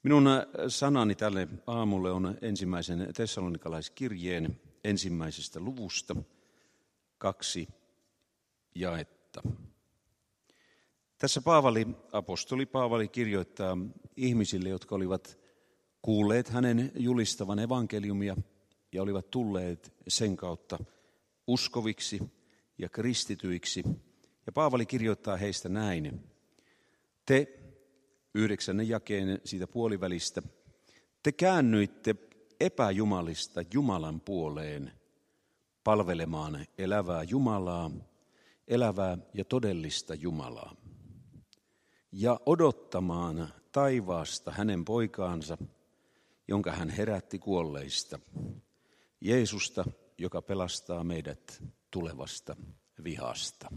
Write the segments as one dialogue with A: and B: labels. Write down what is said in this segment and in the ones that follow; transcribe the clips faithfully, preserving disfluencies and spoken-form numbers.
A: Minun sanani tälle aamulle on ensimmäisen Tessalonikalaiskirjeen ensimmäisestä luvusta kaksi jaetta. Tässä Paavali, apostoli Paavali kirjoittaa ihmisille, jotka olivat kuulleet hänen julistavan evankeliumia ja olivat tulleet sen kautta uskoviksi ja kristityiksi. Ja Paavali kirjoittaa heistä näin: te, yhdeksännen jakeen siitä puolivälistä, te käännyitte epäjumalista Jumalan puoleen palvelemaan elävää Jumalaa, elävää ja todellista Jumalaa, ja odottamaan taivaasta hänen poikaansa, jonka hän herätti kuolleista, Jeesusta, joka pelastaa meidät tulevasta vihasta.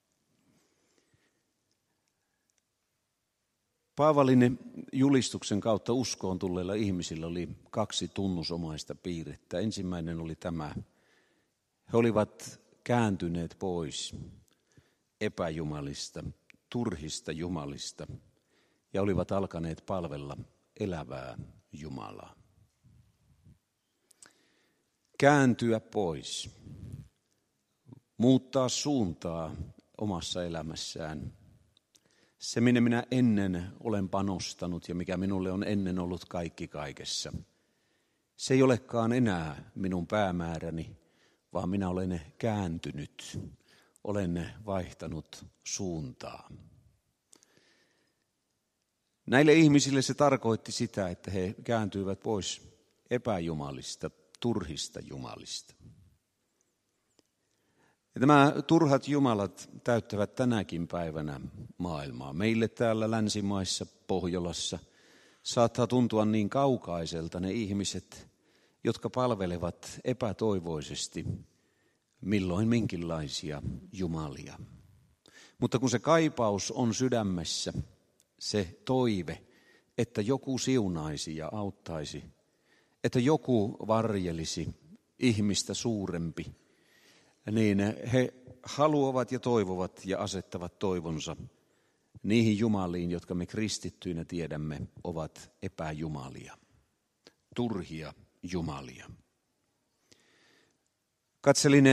A: Paavalin julistuksen kautta uskoon tulleilla ihmisillä oli kaksi tunnusomaista piirrettä. Ensimmäinen oli tämä: he olivat kääntyneet pois epäjumalista, turhista jumalista ja olivat alkaneet palvella elävää Jumalaa. Kääntyä pois, muuttaa suuntaa omassa elämässään. Se, minne minä ennen olen panostanut ja mikä minulle on ennen ollut kaikki kaikessa, se ei olekaan enää minun päämääräni, vaan minä olen kääntynyt, olen vaihtanut suuntaa. Näille ihmisille se tarkoitti sitä, että he kääntyivät pois epäjumalista, turhista jumalista. Ja nämä turhat jumalat täyttävät tänäkin päivänä maailmaa. Meille täällä länsimaissa, Pohjolassa, saattaa tuntua niin kaukaiselta ne ihmiset, jotka palvelevat epätoivoisesti milloin minkinlaisia jumalia. Mutta kun se kaipaus on sydämessä, se toive, että joku siunaisi ja auttaisi, että joku varjelisi ihmistä suurempi, niin he haluavat ja toivovat ja asettavat toivonsa niihin jumaliin, jotka me kristittyinä tiedämme ovat epäjumalia, turhia jumalia. Katselin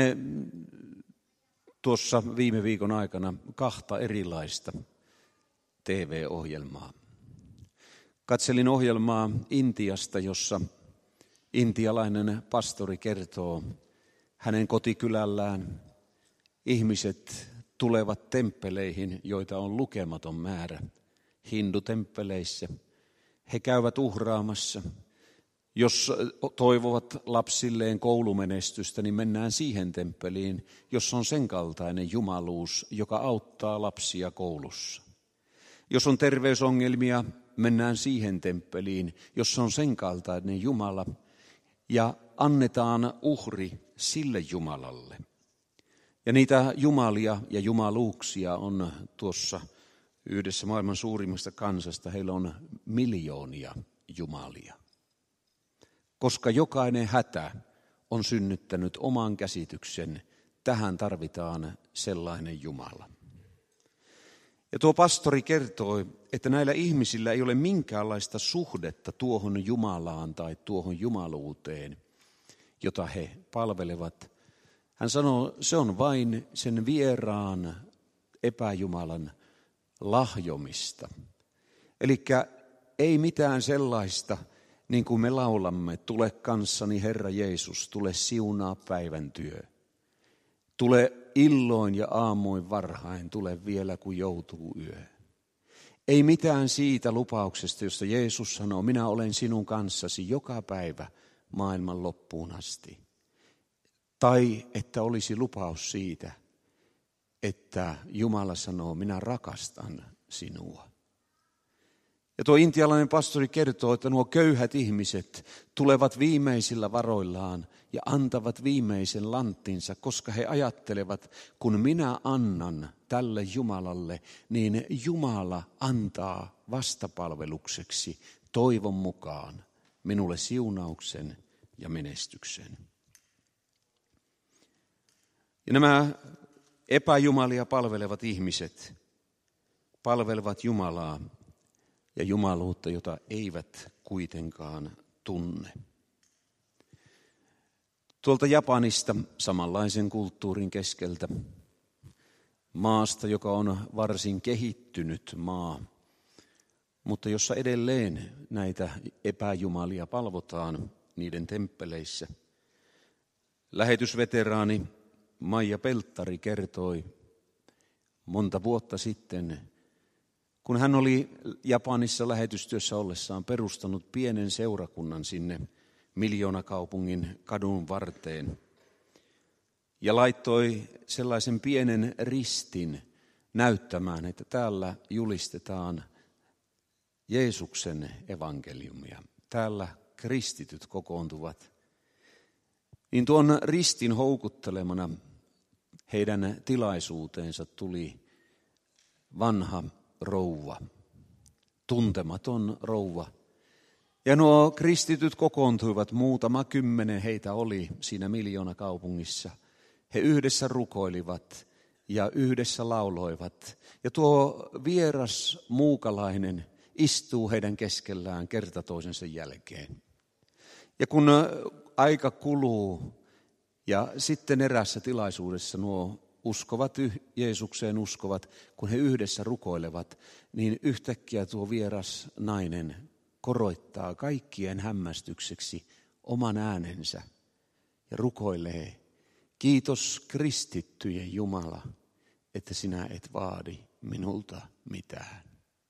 A: tuossa viime viikon aikana kahta erilaista T V-ohjelmaa. Katselin ohjelmaa Intiasta, jossa intialainen pastori kertoo hänen kotikylällään. Ihmiset tulevat temppeleihin, joita on lukematon määrä hindutempeleissä. He käyvät uhraamassa. Jos toivovat lapsilleen koulumenestystä, niin mennään siihen temppeliin, jossa on sen kaltainen jumaluus, joka auttaa lapsia koulussa. Jos on terveysongelmia, mennään siihen temppeliin, jossa on sen kaltainen Jumala, ja annetaan uhri sille Jumalalle. Ja niitä jumalia ja jumaluuksia on tuossa yhdessä maailman suurimmasta kansasta. Heillä on miljoonia jumalia. Koska jokainen hätä on synnyttänyt oman käsityksen, tähän tarvitaan sellainen Jumala. Ja tuo pastori kertoi, että näillä ihmisillä ei ole minkäänlaista suhdetta tuohon Jumalaan tai tuohon jumaluuteen, jota he palvelevat. Hän sanoo, se on vain sen vieraan epäjumalan lahjomista. Eli ei mitään sellaista, niin kuin me laulamme, tule kanssani Herra Jeesus, tule siunaa päivän työ. Tule illoin ja aamuin varhain, tule vielä kun joutuu yö. Ei mitään siitä lupauksesta, josta Jeesus sanoo, minä olen sinun kanssasi joka päivä maailman loppuun asti. Tai että olisi lupaus siitä, että Jumala sanoo, minä rakastan sinua. Ja tuo intialainen pastori kertoo, että nuo köyhät ihmiset tulevat viimeisillä varoillaan ja antavat viimeisen lanttinsa, koska he ajattelevat, kun minä annan tälle Jumalalle, niin Jumala antaa vastapalvelukseksi toivon mukaan minulle siunauksen ja menestyksen. Ja nämä epäjumalia palvelevat ihmiset palvelevat Jumalaa ja jumaluutta, jota eivät kuitenkaan tunne. Tuolta Japanista samanlaisen kulttuurin keskeltä, maasta, joka on varsin kehittynyt maa, mutta jossa edelleen näitä epäjumalia palvotaan niiden temppeleissä. Lähetysveteraani Maija Pelttari kertoi monta vuotta sitten, kun hän oli Japanissa lähetystyössä ollessaan perustanut pienen seurakunnan sinne miljoonakaupungin kadun varteen ja laittoi sellaisen pienen ristin näyttämään, että täällä julistetaan Jeesuksen evankeliumia. Täällä kristityt kokoontuvat. Niin tuon ristin houkuttelemana heidän tilaisuuteensa tuli vanha rouva, tuntematon rouva. Ja nuo kristityt kokoontuivat, muutama kymmenen heitä oli siinä miljoonakaupungissa. He yhdessä rukoilivat ja yhdessä lauloivat. Ja tuo vieras muukalainen istuu heidän keskellään kerta toisensa jälkeen. Ja kun aika kuluu ja sitten erässä tilaisuudessa nuo uskovat, Jeesukseen uskovat, kun he yhdessä rukoilevat, niin yhtäkkiä tuo vieras nainen koroittaa kaikkien hämmästykseksi oman äänensä ja rukoilee: kiitos kristittyjen Jumala, että sinä et vaadi minulta mitään.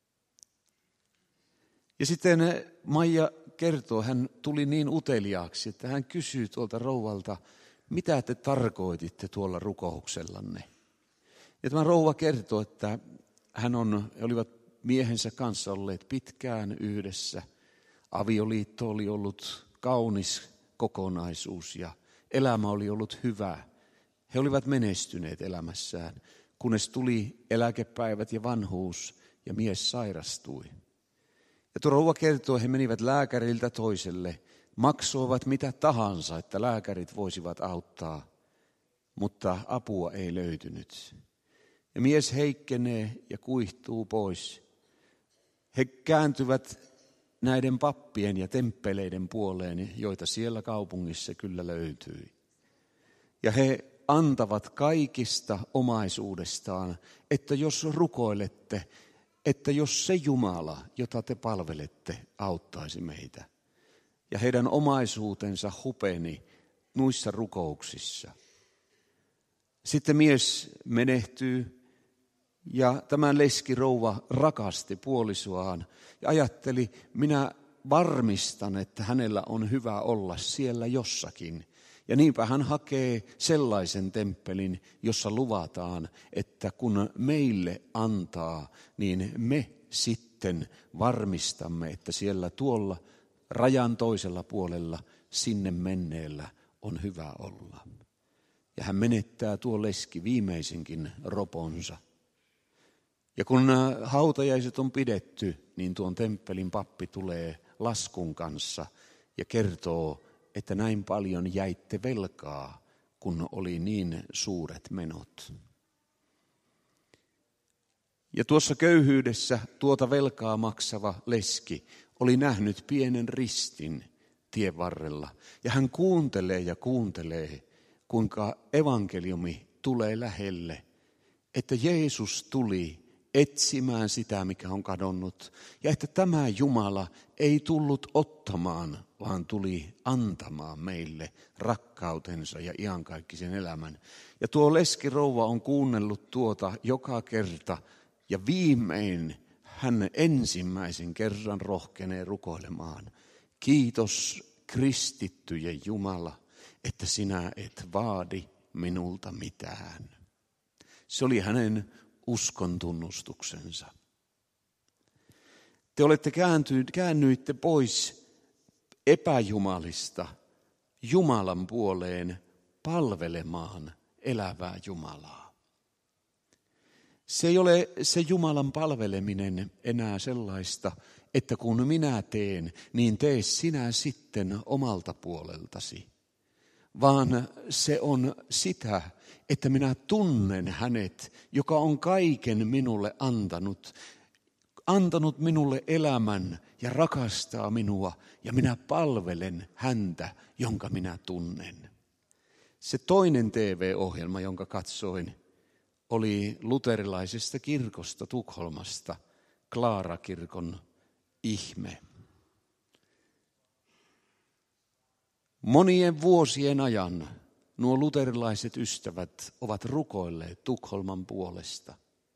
A: Ja sitten Maija kertoo, hän tuli niin uteliaaksi, että hän kysyy tuolta rouvalta, mitä te tarkoititte tuolla rukouksellanne. Ja tämä rouva kertoo, että hän on, he olivat miehensä kanssa olleet pitkään yhdessä. Avioliitto oli ollut kaunis kokonaisuus ja elämä oli ollut hyvä. He olivat menestyneet elämässään, kunnes tuli eläkepäivät ja vanhuus ja mies sairastui. Ja tuo rouva kertoo, he menivät lääkäriltä toiselle, maksoivat mitä tahansa, että lääkärit voisivat auttaa, mutta apua ei löytynyt. Ja mies heikkenee ja kuihtuu pois. He kääntyvät näiden pappien ja temppeleiden puoleen, joita siellä kaupungissa kyllä löytyi. Ja he antavat kaikista omaisuudestaan, että jos rukoilette, että jos se Jumala, jota te palvelette, auttaisi meitä. Ja heidän omaisuutensa hupeni noissa rukouksissa. Sitten mies menehtyy ja tämä leskirouva rakasti puolisoaan ja ajatteli, minä varmistan, että hänellä on hyvä olla siellä jossakin. Ja niinpä hän hakee sellaisen temppelin, jossa luvataan, että kun meille antaa, niin me sitten varmistamme, että siellä tuolla rajan toisella puolella sinne menneellä on hyvä olla. Ja hän menettää tuo leski viimeisinkin roponsa. Ja kun hautajaiset on pidetty, niin tuon temppelin pappi tulee laskun kanssa ja kertoo, että näin paljon jäitte velkaa, kun oli niin suuret menot. Ja tuossa köyhyydessä tuota velkaa maksava leski oli nähnyt pienen ristin tien varrella. Ja hän kuuntelee ja kuuntelee, kuinka evankeliumi tulee lähelle, että Jeesus tuli etsimään sitä, mikä on kadonnut. Ja että tämä Jumala ei tullut ottamaan, vaan tuli antamaan meille rakkautensa ja iankaikkisen elämän. Ja tuo leskirouva on kuunnellut tuota joka kerta. Ja viimein hän ensimmäisen kerran rohkenee rukoilemaan: kiitos kristittyjen Jumala, että sinä et vaadi minulta mitään. Se oli hänen uskon tunnustuksensa. Te olette käännyitte pois epäjumalista Jumalan puoleen palvelemaan elävää Jumalaa. Se ei ole se Jumalan palveleminen enää sellaista, että kun minä teen, niin tee sinä sitten omalta puoleltasi. Vaan se on sitä, että minä tunnen hänet, joka on kaiken minulle antanut. antanut minulle elämän ja rakastaa minua, ja minä palvelen häntä, jonka minä tunnen. Se toinen T V-ohjelma, jonka katsoin, oli luterilaisesta kirkosta Tukholmasta, Klaara-kirkon ihme. Monien vuosien ajan nuo luterilaiset ystävät ovat rukoilleet Tukholman puolesta.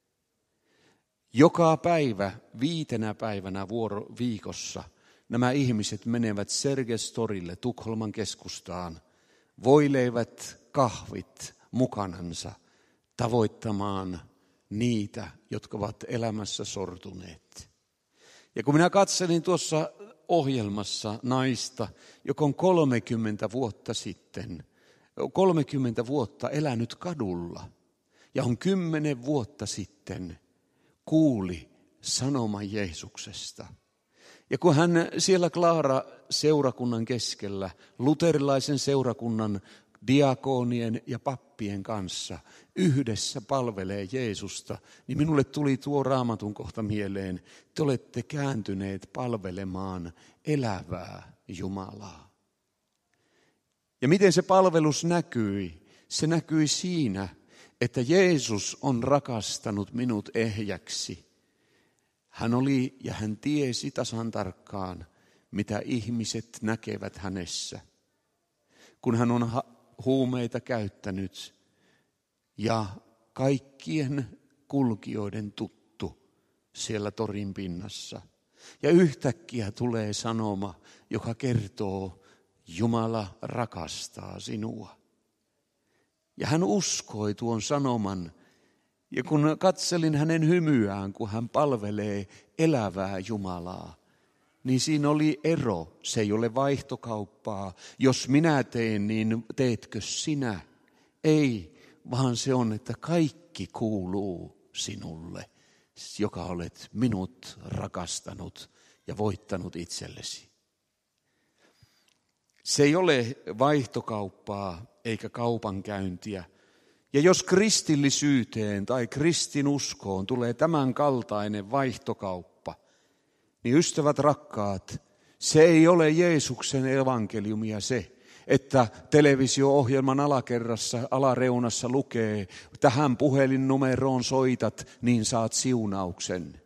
A: Joka päivä, viitenä päivänä vuoro, viikossa, nämä ihmiset menevät Sergels torille Tukholman keskustaan, voileivät kahvit mukanansa tavoittamaan niitä, jotka ovat elämässä sortuneet. Ja kun minä katselin tuossa ohjelmassa naista, joka on kolmekymmentä vuotta sitten, kolmekymmentä vuotta elänyt kadulla ja on kymmenen vuotta sitten kuuli sanoman Jeesuksesta. Ja kun hän siellä Klaara-seurakunnan keskellä, luterilaisen seurakunnan diakonien ja pappien kanssa yhdessä palvelee Jeesusta, niin minulle tuli tuo Raamatun kohta mieleen, te olette kääntyneet palvelemaan elävää Jumalaa. Ja miten se palvelus näkyi? Se näkyi siinä, että Jeesus on rakastanut minut ehjäksi. Hän oli ja hän tiesi tasan tarkkaan, mitä ihmiset näkevät hänessä. Kun hän on huumeita käyttänyt ja kaikkien kulkijoiden tuttu siellä torin pinnassa. Ja yhtäkkiä tulee sanoma, joka kertoo, Jumala rakastaa sinua. Ja hän uskoi tuon sanoman. Ja kun katselin hänen hymyään, kun hän palvelee elävää Jumalaa, niin siinä oli ero. Se ei ole vaihtokauppaa. Jos minä teen, niin teetkö sinä? Ei, vaan se on, että kaikki kuuluu sinulle, joka olet minut rakastanut ja voittanut itsellesi. Se ei ole vaihtokauppaa eikä kaupankäyntiä. Ja jos kristillisyyteen tai kristinuskoon tulee tämän kaltainen vaihtokauppa, niin ystävät rakkaat, se ei ole Jeesuksen evankeliumia se, että televisio-ohjelman alakerrassa, alareunassa lukee, tähän puhelinnumeroon soitat, niin saat siunauksen.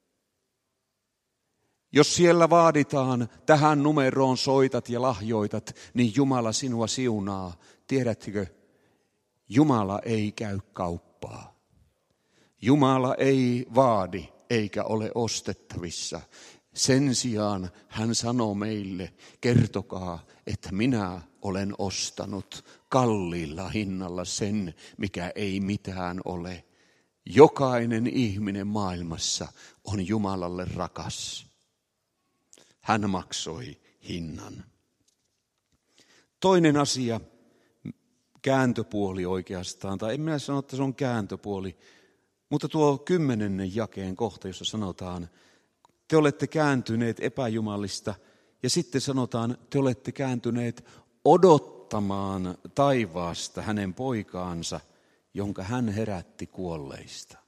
A: Jos siellä vaaditaan, tähän numeroon soitat ja lahjoitat, niin Jumala sinua siunaa. Tiedättekö, Jumala ei käy kauppaa. Jumala ei vaadi eikä ole ostettavissa. Sen sijaan hän sanoo meille, kertokaa, että minä olen ostanut kalliilla hinnalla sen, mikä ei mitään ole. Jokainen ihminen maailmassa on Jumalalle rakas. Hän maksoi hinnan. Toinen asia, kääntöpuoli oikeastaan, tai en minä sano, että se on kääntöpuoli, mutta tuo kymmenennen jakeen kohta, jossa sanotaan, te olette kääntyneet epäjumalista, ja sitten sanotaan, te olette kääntyneet odottamaan taivaasta hänen poikaansa, jonka hän herätti kuolleista.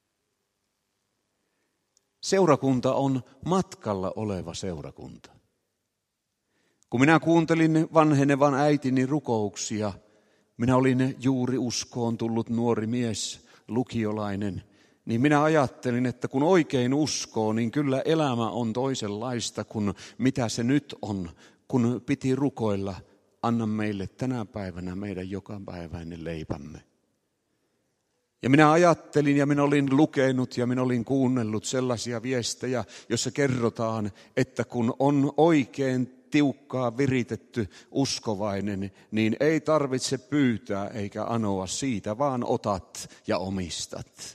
A: Seurakunta on matkalla oleva seurakunta. Kun minä kuuntelin vanhenevan äitini rukouksia, minä olin juuri uskoon tullut nuori mies, lukiolainen, niin minä ajattelin, että kun oikein uskoo, niin kyllä elämä on toisenlaista kuin mitä se nyt on, kun piti rukoilla, anna meille tänä päivänä meidän jokapäiväinen leipämme. Ja minä ajattelin ja minä olin lukenut ja minä olin kuunnellut sellaisia viestejä, joissa kerrotaan, että kun on oikein tiukkaa viritetty uskovainen, niin ei tarvitse pyytää eikä anoa siitä, vaan otat ja omistat.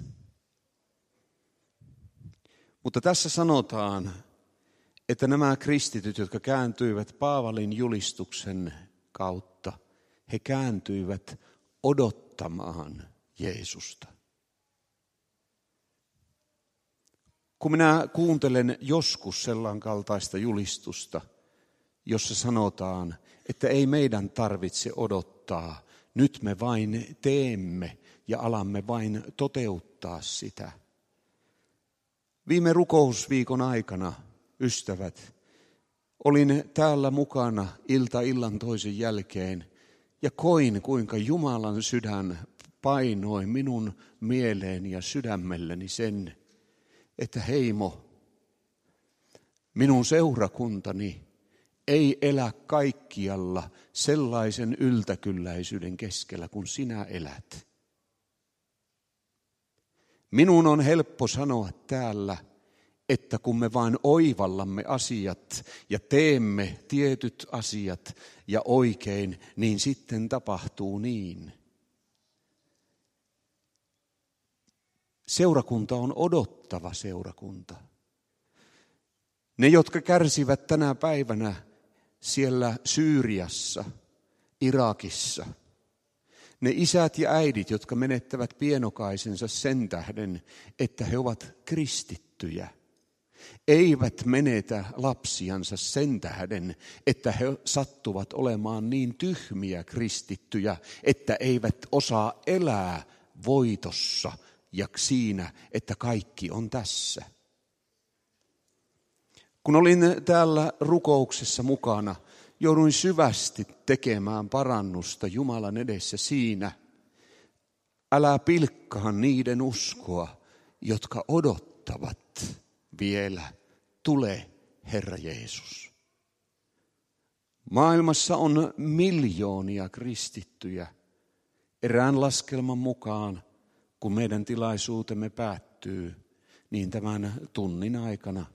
A: Mutta tässä sanotaan, että nämä kristityt, jotka kääntyivät Paavalin julistuksen kautta, he kääntyivät odottamaan Jeesusta. Kun minä kuuntelen joskus sellainen kaltaista julistusta, jossa sanotaan, että ei meidän tarvitse odottaa, nyt me vain teemme ja alamme vain toteuttaa sitä, Viime rukousviikon aikana, ystävät, olin täällä mukana ilta illan toisen jälkeen ja koin, kuinka Jumalan sydän painoi minun mieleeni ja sydämelleni sen, että Heimo, minun seurakuntani ei elä kaikkialla sellaisen yltäkylläisyyden keskellä kuin sinä elät. Minun on helppo sanoa täällä, että kun me vain oivallamme asiat ja teemme tietyt asiat ja oikein, niin sitten tapahtuu niin. Seurakunta on odottava seurakunta. Ne, jotka kärsivät tänä päivänä siellä Syyriassa, Irakissa, ne isät ja äidit, jotka menettävät pienokaisensa sen tähden, että he ovat kristittyjä, eivät menetä lapsiansa sen tähden, että he sattuvat olemaan niin tyhmiä kristittyjä, että eivät osaa elää voitossa ja siinä, että kaikki on tässä. Kun olin täällä rukouksessa mukana, jouduin syvästi tekemään parannusta Jumalan edessä siinä. Älä pilkkaa niiden uskoa, jotka odottavat vielä. Tule, Herra Jeesus. Maailmassa on miljoonia kristittyjä. Erään laskelman mukaan, kun meidän tilaisuutemme päättyy, niin tämän tunnin aikana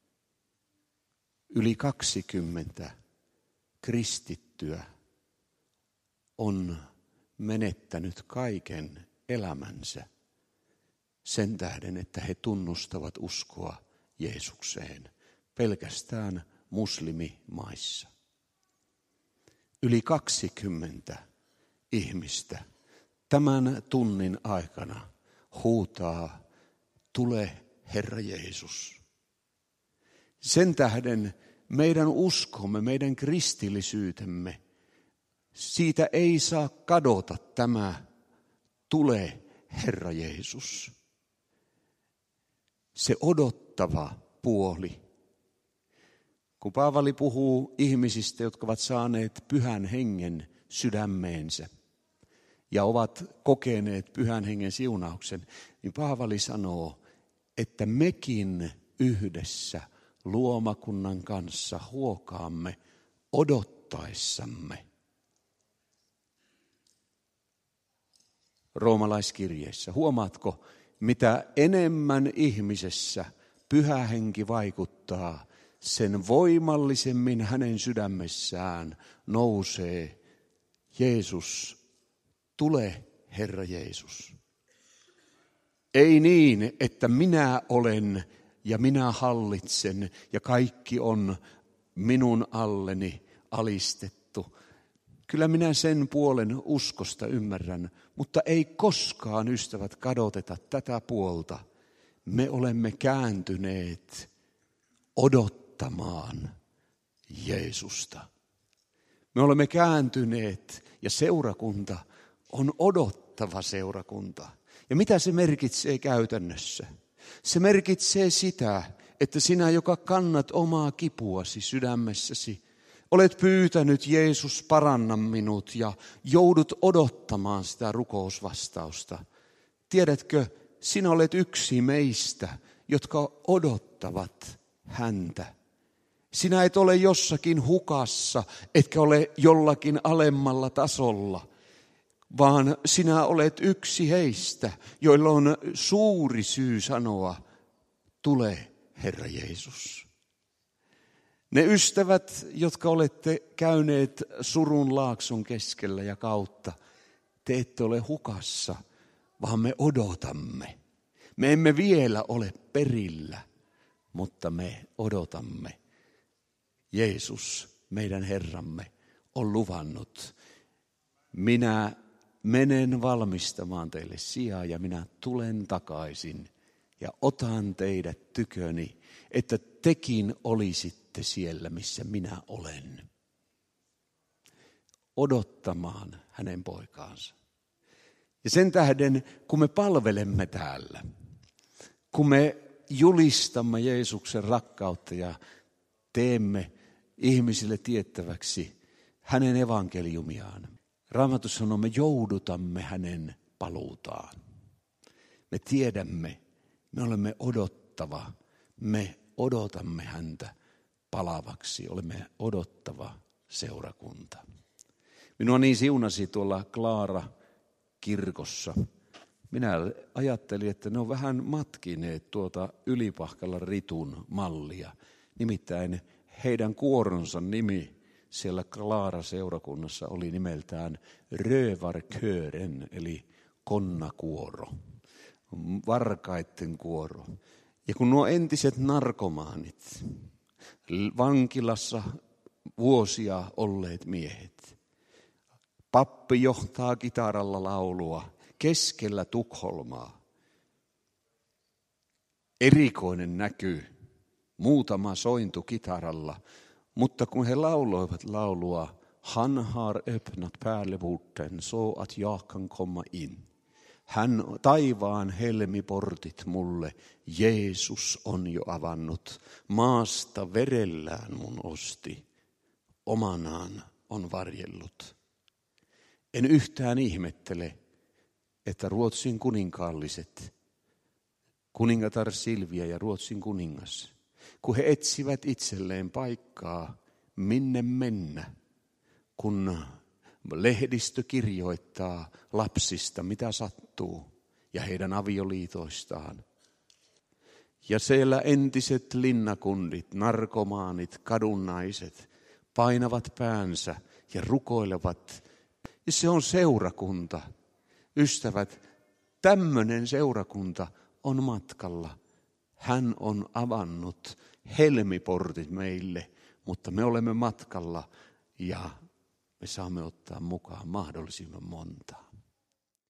A: yli kaksikymmentä kristittyä on menettänyt kaiken elämänsä sen tähden, että he tunnustavat uskoa Jeesukseen pelkästään muslimimaissa. Yli kaksikymmentä ihmistä tämän tunnin aikana huutaa, tule Herra Jeesus. Sen tähden meidän uskomme, meidän kristillisyytemme, siitä ei saa kadota tämä, tule Herra Jeesus. Se odottava puoli. Kun Paavali puhuu ihmisistä, jotka ovat saaneet pyhän hengen sydämeensä ja ovat kokeneet pyhän hengen siunauksen, niin Paavali sanoo, että mekin yhdessä luomakunnan kanssa huokaamme odottaessamme. Roomalaiskirjeessä. Huomaatko, mitä enemmän ihmisessä pyhä henki vaikuttaa, sen voimallisemmin hänen sydämessään nousee Jeesus, tule Herra Jeesus. Ei niin, että minä olen ja minä hallitsen ja kaikki on minun alleni alistettu. Kyllä minä sen puolen uskosta ymmärrän, mutta ei koskaan, ystävät, kadoteta tätä puolta. Me olemme kääntyneet odottamaan Jeesusta. Me olemme kääntyneet ja seurakunta on odottava seurakunta. Ja mitä se merkitsee käytännössä? Se merkitsee sitä, että sinä, joka kannat omaa kipuasi sydämessäsi, olet pyytänyt, Jeesus, paranna minut, ja joudut odottamaan sitä rukousvastausta. Tiedätkö, sinä olet yksi meistä, jotka odottavat häntä. Sinä et ole jossakin hukassa, etkä ole jollakin alemmalla tasolla, vaan sinä olet yksi heistä, joilla on suuri syy sanoa, tule Herra Jeesus. Ne ystävät, jotka olette käyneet surun laakson keskellä ja kautta, te ette ole hukassa, vaan me odotamme. Me emme vielä ole perillä, mutta me odotamme. Jeesus, meidän Herramme, on luvannut, minä menen valmistamaan teille sijaa ja minä tulen takaisin ja otan teidät tyköni, että tekin olisitte siellä, missä minä olen. Odottamaan hänen poikaansa. Ja sen tähden, kun me palvelemme täällä, kun me julistamme Jeesuksen rakkautta ja teemme ihmisille tiettäväksi hänen evankeliumiaan. Raamatussa sanoo, me joudutamme hänen paluutaan. Me tiedämme, me olemme odottava, me odotamme häntä palavaksi, olemme odottava seurakunta. Minua niin siunasi tuolla Klaara-kirkossa. Minä ajattelin, että ne on vähän matkineet tuota Ylipahkalan ritun mallia. Nimittäin heidän kuoronsa nimi siellä Klaara-seurakunnassa oli nimeltään Rövarkören, eli konnakuoro, varkaitten kuoro. Ja kun nuo entiset narkomaanit, vankilassa vuosia olleet miehet, pappi johtaa kitaralla laulua keskellä Tukholmaa. Erikoinen näky, muutama sointu kitaralla, mutta kun he lauloivat laulua, han har öppnat pärleporten så att jag kan komma in. Hän taivaan helmiportit mulle, Jeesus on jo avannut, maasta verellään mun osti, omanaan on varjellut. En yhtään ihmettele, että Ruotsin kuninkaalliset, kuningatar Silvia ja Ruotsin kuningas, kun he etsivät itselleen paikkaa, minne mennä, kun lehdistö kirjoittaa lapsista, mitä sattuu, ja heidän avioliitoistaan. Ja siellä entiset linnakundit, narkomaanit, kadunnaiset painavat päänsä ja rukoilevat. Ja se on seurakunta. Ystävät, tämmöinen seurakunta on matkalla. Hän on avannut helmiportit meille, mutta me olemme matkalla ja me saamme ottaa mukaan mahdollisimman monta.